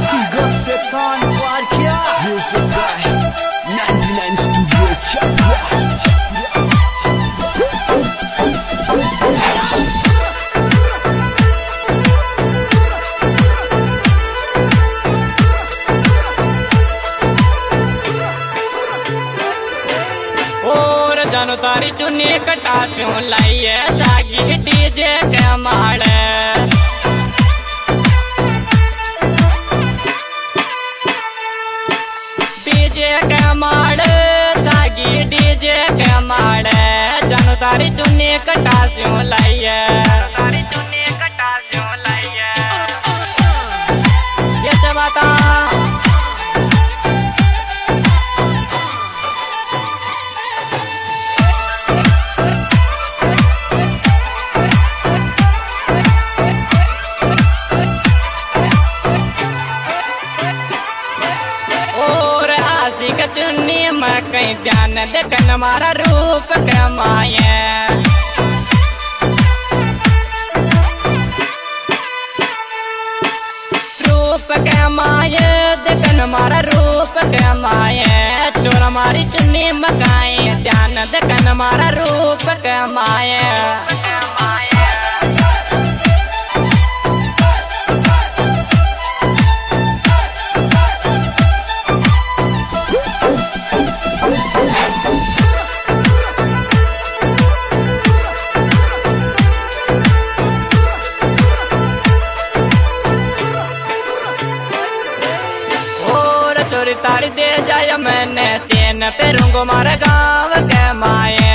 Big up Setan Warkia Music Guy 99 Studios Chapra जानो तारी चुन्नी कटासूं लाइए जागी डीजे के माड़े डीजे के माड़े जागी डीजे के माड़े जानो तारी चुन्नी कटासूं लाइए तारी चुन्नी कटासूं लाइए ये सब बाता चुन्नी में कहीं ध्यान देखन मारा रूप कमाए रूप कमाए देखन मारा रूप कमाए चोर मारी चुन्नी में कहीं ध्यान देखन मारा रूप कमाए चोरी तारी दे जाया मैंने चैन पे रूंगो मारा गाँव के माए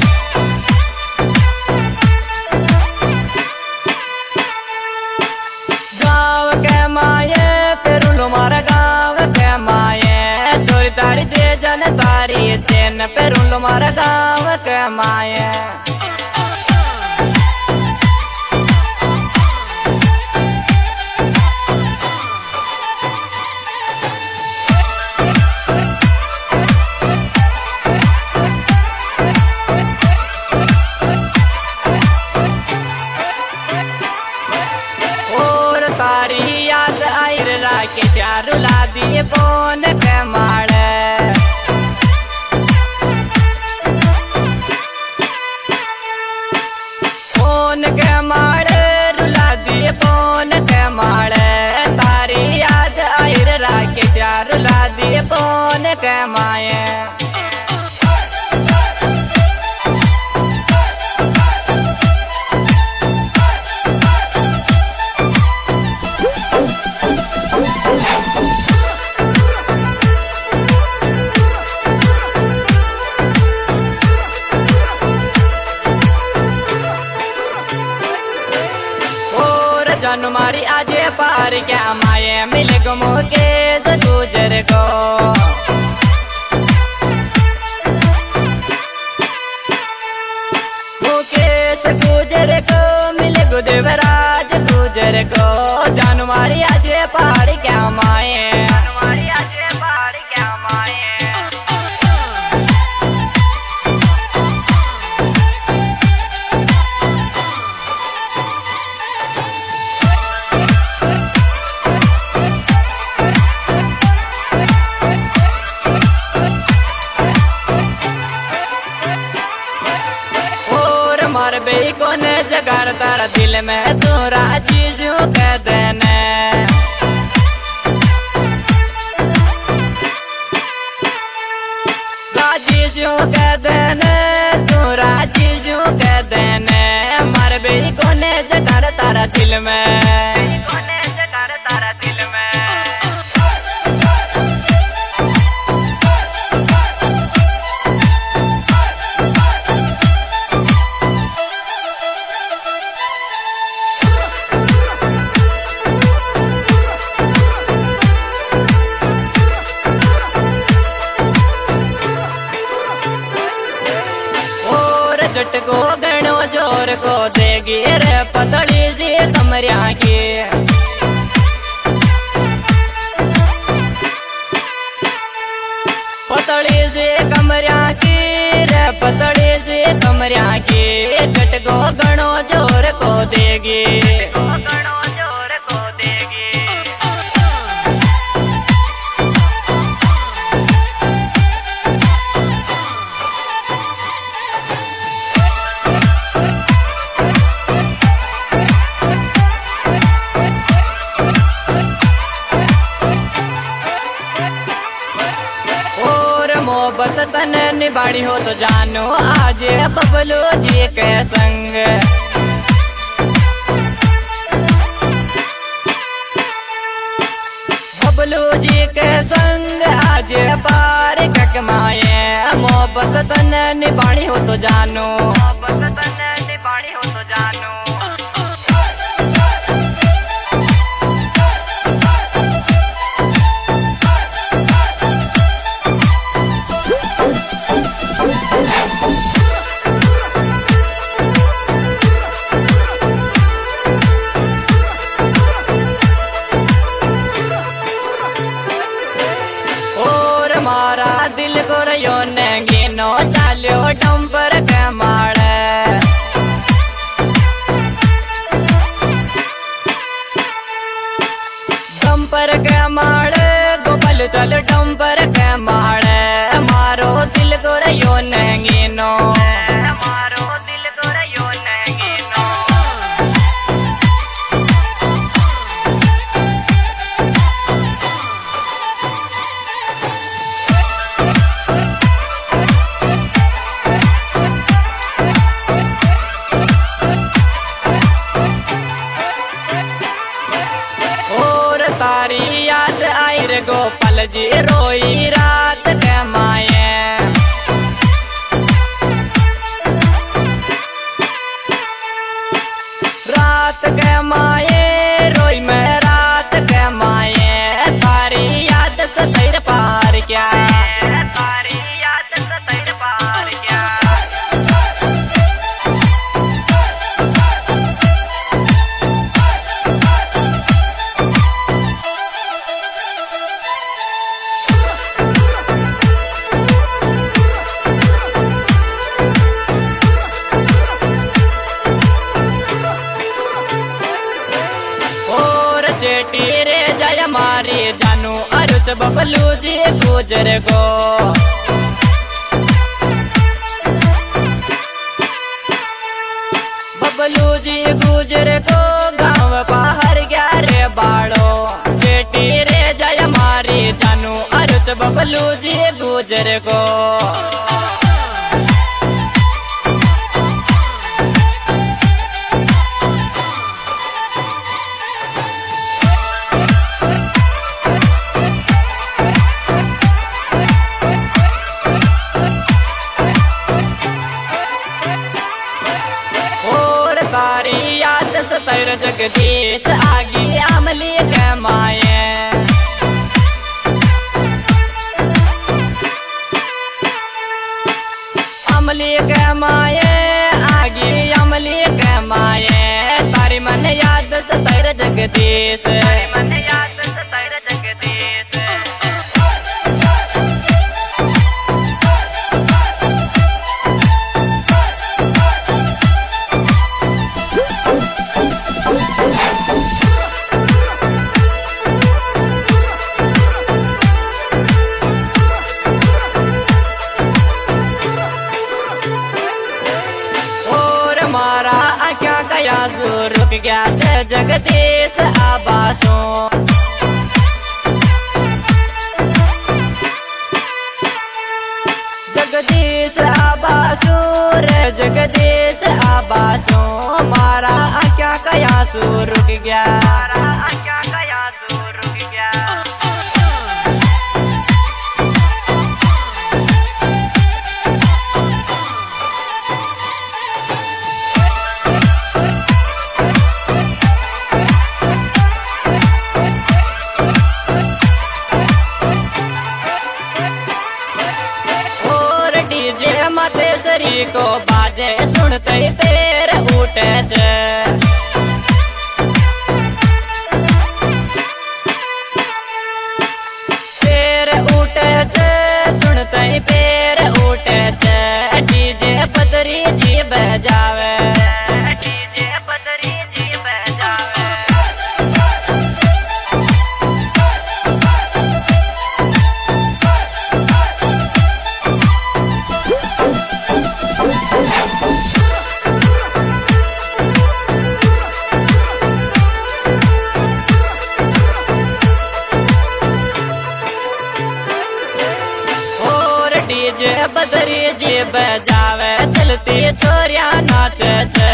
गाँव के माए पे रूंगो मारा गाँव के माए चोरी तारी दे जाने तारी चैन पे रूंगो मारा गाँव के माए तारी याद आई के चारू ला दिए बोन के माड़े बोन के माड़े रुला दिए बोन के माड़े तारी याद आई के चारू ला दिए बोन के माए जानू मारी आजे पार क्या माए मिल गुमो के गुजर को मुकेश गुजर को मिल गुदेवराज गुजर को जानू मारी आजे पार क्या माए मारी आजे पार क्या माए मार बे कौन जगार तारा दिल में तू राजीजू कह देने राजीजू कह देने तू राजीजू कह देने मार बे कौन जगार तारा दिल में कौन जगार तारा दिल में जट को गणो जोर को देगी रे पतली सी कमरिया की पतली सी कमरिया की रे पतली सी कमरिया की जट को गणो जोर को देगी गणो जोर को देगी तन निभानी हो तो जानो आज बबलू जी के संग। बबलू जी के संग आज पार कमाए मोहब्बत तन निभानी हो तो जानो, मोहब्बत तन निभानी हो तो जानो। मारा दिल को रयो नंगीनो चाल्यो डंपर के माड़े। डंपर के माड़े गोपाल चल डंपर के माड़े। मारो दिल को रयो नंगीनो, मारो दिल को रयो नंगीनो। तारी याद आई रे गोपाल जी रोई रात के माए। रात के माए रोई मैं रात के माए। तारी याद सतैर पार क्या, तारी याद सतैर पार क्या। चेटी रे जय मारी जानू अरुच बबलू जी गुजर गो। बबलू जी गुजर गो गाँव बाहर गया रे बाड़ो। चेटी रे जय मारी जानू अरुच बबलू जी गुजर गो। तारी याद सतैर जगदीश आगे अमली के माए। अमली के माए आगे अमली के माए। तारी मन याद सतैर जगदीश, तारी मन याद सतैर जगदीश। मारा क्या कया सो रुक गया थे जगदीश आबासों। जगदीश आबासों रे जगदीश आबासों। मारा क्या कया सो रुक गया, मारा क्या कया सो रुक गया। मातेश्वरी को बाजे सुनते तेर उठे छे। तेर उठे छे सुनते पैर उठे छे। डीजे बदरी जी बजावे, डीजे बदरी जी बजावे। छोरिया नाचे छे।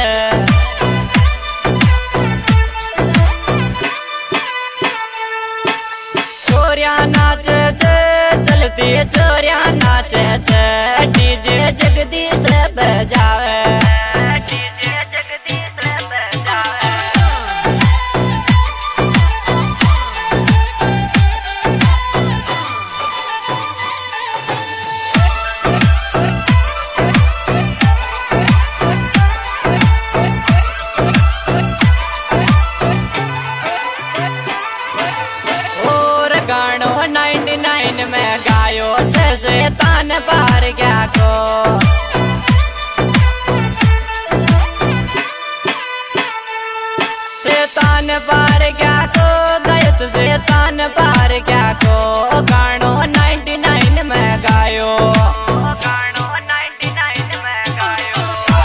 छोरिया नाचे छे चलती छोरिया नाचे छे। डीजे जगदीश बजावे, डीजे जगदीश बजावे। और गानो 99 में गायो छे शैतान बाहर गया को। शैतान बाहर गया को गायो छे शैतान बाहर गया को। गानो 99 में गायो, गानो 99 में गायो।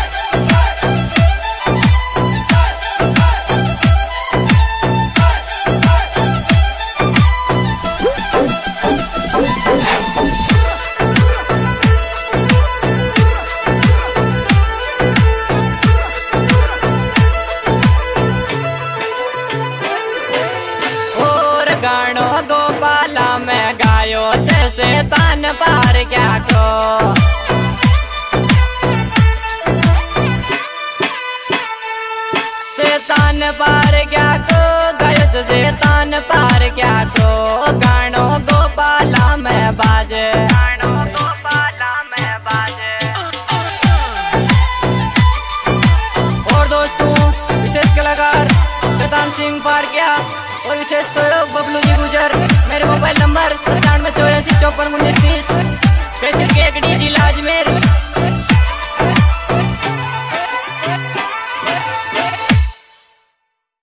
और गानो गोपाला में गायो छे शैतान बाहर गया को। शैतान बाहर गया को गायो छे शैतान बाहर गया को। गानो गोपाला में बाजे, गानो गोपाला में बाजे। और दोस्तों विशेष कलाकार शैतान सिंह पार गया और विशेष सहयोग बबलू जी गुजर। मेरे मोबाइल नंबर 97 84 54 19 30।